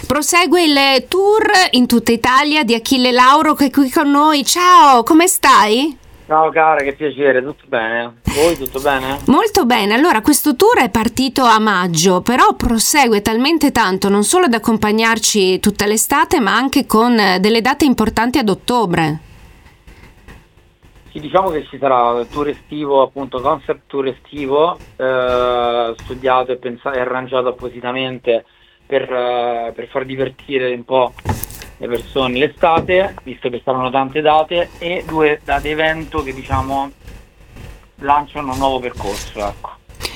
Prosegue il tour in tutta Italia di Achille Lauro che è qui con noi. Ciao, come stai? Ciao cara, che piacere, tutto bene? Voi tutto bene? Molto bene, allora questo tour è partito a maggio, però prosegue talmente tanto non solo ad accompagnarci tutta l'estate ma anche con delle date importanti ad ottobre. Sì, diciamo che ci sarà il tour estivo, appunto concept tour estivo, studiato e pensato e arrangiato appositamente per far divertire un po' le persone l'estate, visto che saranno tante date, e 2 date evento che diciamo lanciano un nuovo percorso, ecco.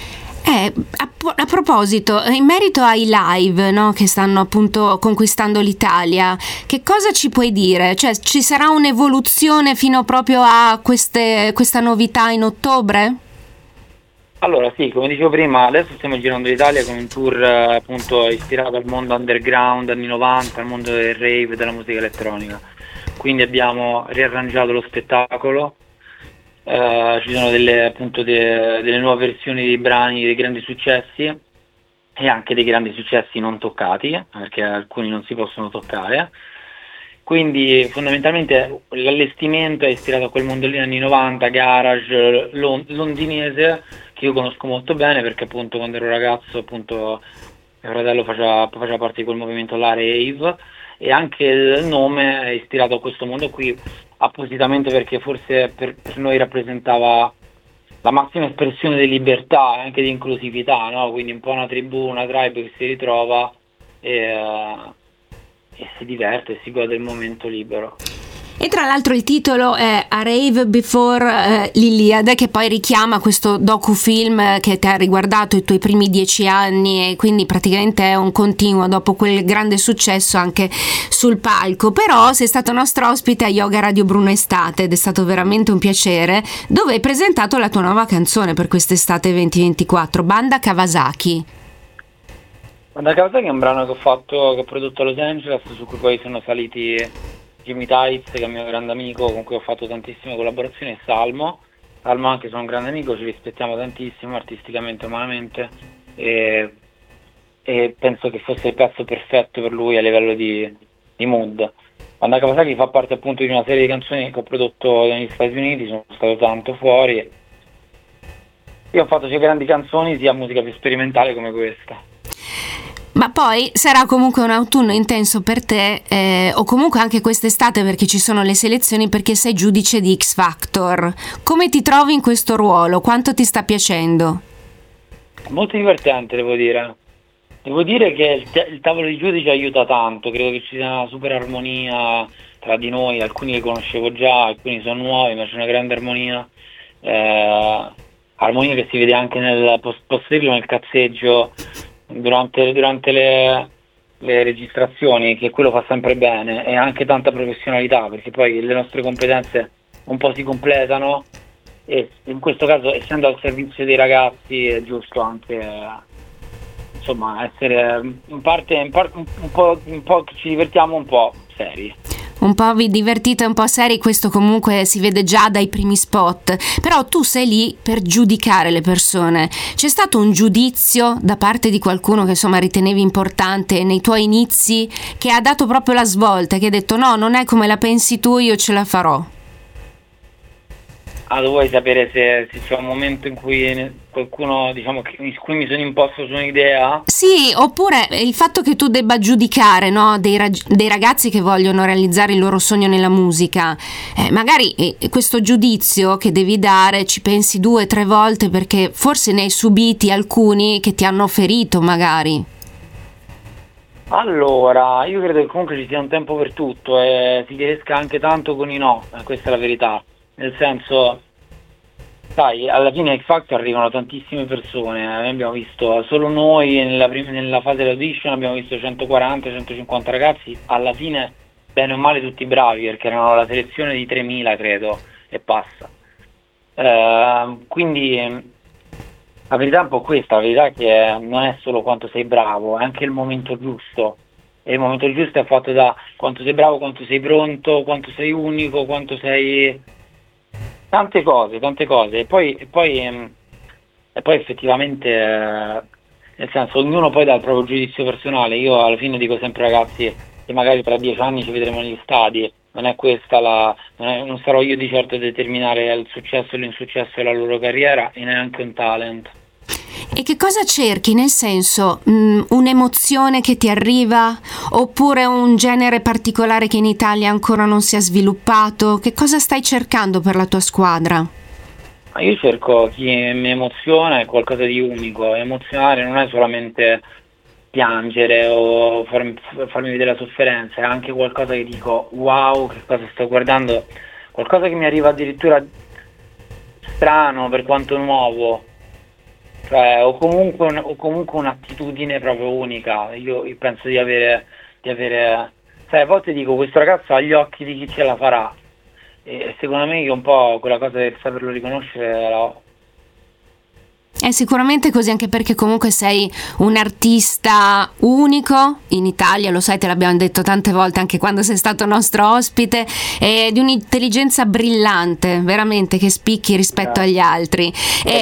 A proposito, in merito ai live, no, che stanno appunto conquistando l'Italia, che cosa ci puoi dire? Cioè, ci sarà un'evoluzione fino proprio a questa novità in ottobre? Allora sì, come dicevo prima, adesso stiamo girando l'Italia con un tour appunto ispirato al mondo underground anni 90, al mondo del rave, della musica elettronica. Quindi abbiamo riarrangiato lo spettacolo, ci sono delle nuove versioni dei brani dei grandi successi e anche dei grandi successi non toccati, perché alcuni non si possono toccare. Quindi fondamentalmente l'allestimento è ispirato a quel mondo lì anni 90, garage, londinese, che io conosco molto bene perché appunto quando ero ragazzo appunto mio fratello faceva parte di quel movimento là, rave, e anche il nome è ispirato a questo mondo qui appositamente perché forse per noi rappresentava la massima espressione di libertà e anche di inclusività, no? Quindi un po' una tribù, una tribe che si ritrova e si diverte e si gode del momento libero. E tra l'altro il titolo è A Rave Before l'Iliade, che poi richiama questo docufilm che ti ha riguardato i tuoi primi 10 anni e quindi praticamente è un continuo dopo quel grande successo anche sul palco. Però sei stato nostro ospite a Yoga Radio Bruno Estate ed è stato veramente un piacere, dove hai presentato la tua nuova canzone per quest'estate 2024, Banda Kawasaki. Banda Kawasaki è un brano che ho prodotto a Los Angeles, su cui poi sono saliti Jimmy Tights, che è un mio grande amico con cui ho fatto tantissime collaborazioni, e Salmo anche sono un grande amico, ci rispettiamo tantissimo artisticamente e umanamente, e penso che fosse il pezzo perfetto per lui a livello di mood. Banda Kawasaki fa parte appunto di una serie di canzoni che ho prodotto negli Stati Uniti, sono stato tanto fuori, io ho fatto sia grandi canzoni sia musica più sperimentale come questa. Ma poi sarà comunque un autunno intenso per te, o comunque anche quest'estate perché ci sono le selezioni, perché sei giudice di X Factor. Come ti trovi in questo ruolo? Quanto ti sta piacendo? Molto divertente, devo dire. Devo dire che il tavolo di giudice aiuta tanto, credo che ci sia una super armonia tra di noi, alcuni li conoscevo già, alcuni sono nuovi, ma c'è una grande armonia. Armonia che si vede anche nel posterlo, nel cazzeggio, durante le registrazioni, che quello fa sempre bene, e anche tanta professionalità, perché poi le nostre competenze un po' si completano e in questo caso, essendo al servizio dei ragazzi, è giusto anche insomma essere in parte un po' che ci divertiamo, un po' seri. Un po' vi divertite, un po' seri, questo comunque si vede già dai primi spot. Però tu sei lì per giudicare le persone. C'è stato un giudizio da parte di qualcuno che insomma ritenevi importante nei tuoi inizi, che ha dato proprio la svolta, che ha detto no, non è come la pensi tu, io ce la farò? Tu vuoi sapere se c'è un momento in cui qualcuno, diciamo, in cui mi sono imposto su un'idea? Sì, oppure il fatto che tu debba giudicare, no, dei ragazzi che vogliono realizzare il loro sogno nella musica. Magari questo giudizio che devi dare ci pensi 2 o 3 volte, perché forse ne hai subiti alcuni che ti hanno ferito magari. Allora, io credo che comunque ci sia un tempo per tutto e si riesca anche tanto con i no, questa è la verità. Nel senso, sai, alla fine X Factor arrivano tantissime persone, noi abbiamo visto, solo noi nella fase dell'audition abbiamo visto 140-150 ragazzi, alla fine bene o male tutti bravi, perché erano la selezione di 3.000 credo, e passa. Quindi la verità è un po' questa, la verità è che non è solo quanto sei bravo, è anche il momento giusto, e il momento giusto è fatto da quanto sei bravo, quanto sei pronto, quanto sei unico, quanto sei... Tante cose, e poi effettivamente nel senso, ognuno poi dà il proprio giudizio personale. Io alla fine dico sempre ai ragazzi che magari tra 10 anni ci vedremo negli stadi, non è questa non sarò io di certo a determinare il successo o l'insuccesso della loro carriera, e neanche un talent. E che cosa cerchi? Nel senso, un'emozione che ti arriva, oppure un genere particolare che in Italia ancora non si è sviluppato? Che cosa stai cercando per la tua squadra? Io cerco chi mi emoziona, è qualcosa di unico. Emozionare non è solamente piangere o farmi vedere la sofferenza, è anche qualcosa che dico wow, che cosa sto guardando, qualcosa che mi arriva addirittura strano per quanto nuovo, cioè, o comunque un'attitudine proprio unica. Io penso di avere, sai, a volte dico, questo ragazzo ha gli occhi di chi ce la farà, e secondo me io un po' quella cosa del saperlo riconoscere la ho. È sicuramente così, anche perché comunque sei un artista unico in Italia, lo sai, te l'abbiamo detto tante volte anche quando sei stato nostro ospite, e di un'intelligenza brillante, veramente, che spicchi rispetto agli altri.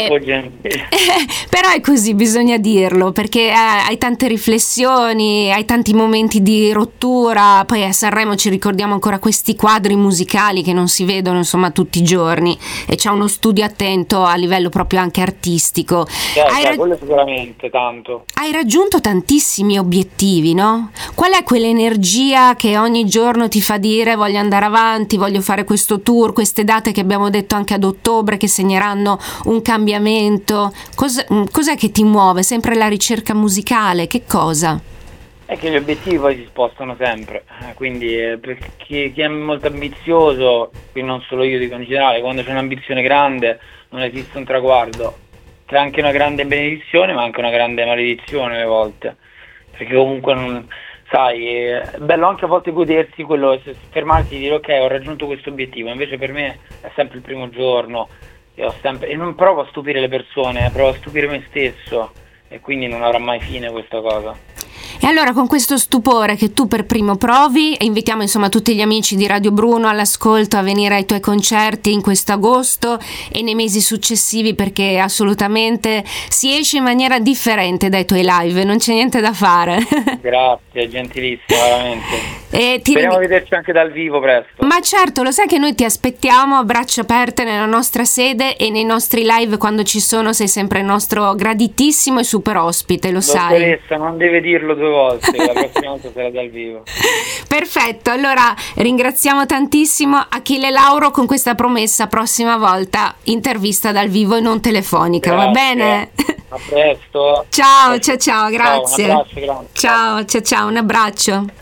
Però è così, bisogna dirlo, perché hai tante riflessioni, hai tanti momenti di rottura, poi a Sanremo ci ricordiamo ancora questi quadri musicali che non si vedono insomma tutti i giorni, e c'è uno studio attento a livello proprio anche artistico. Quello sicuramente tanto. Hai raggiunto tantissimi obiettivi, no? Qual è quell'energia che ogni giorno ti fa dire voglio andare avanti, voglio fare questo tour, queste date che abbiamo detto anche ad ottobre che segneranno un cambiamento? Cos'è che ti muove? Sempre la ricerca musicale? Che cosa? È che gli obiettivi poi si spostano sempre, quindi per chi è molto ambizioso, quindi non solo io, dico in generale, quando c'è un'ambizione grande non esiste un traguardo. C'è anche una grande benedizione, ma anche una grande maledizione alle volte, perché comunque non sai, è bello anche a volte godersi quello, fermarsi e dire ok, ho raggiunto questo obiettivo. Invece per me è sempre il primo giorno e non provo a stupire le persone, provo a stupire me stesso, e quindi non avrà mai fine questa cosa. E allora, con questo stupore che tu per primo provi, invitiamo insomma tutti gli amici di Radio Bruno all'ascolto a venire ai tuoi concerti in questo agosto e nei mesi successivi, perché assolutamente si esce in maniera differente dai tuoi live, non c'è niente da fare. Grazie, gentilissima, veramente. Speriamo di vederci anche dal vivo presto. Ma certo, lo sai che noi ti aspettiamo a braccia aperte nella nostra sede, e nei nostri live quando ci sono sei sempre il nostro graditissimo e super ospite, lo sai. Dottoressa, non deve dirlo 2 volte, la prossima volta sarà dal vivo. Perfetto, allora ringraziamo tantissimo Achille Lauro con questa promessa: prossima volta intervista dal vivo e non telefonica. Grazie. Va bene? A presto. Ciao, grazie. Ciao, un abbraccio, grazie. Ciao, un abbraccio.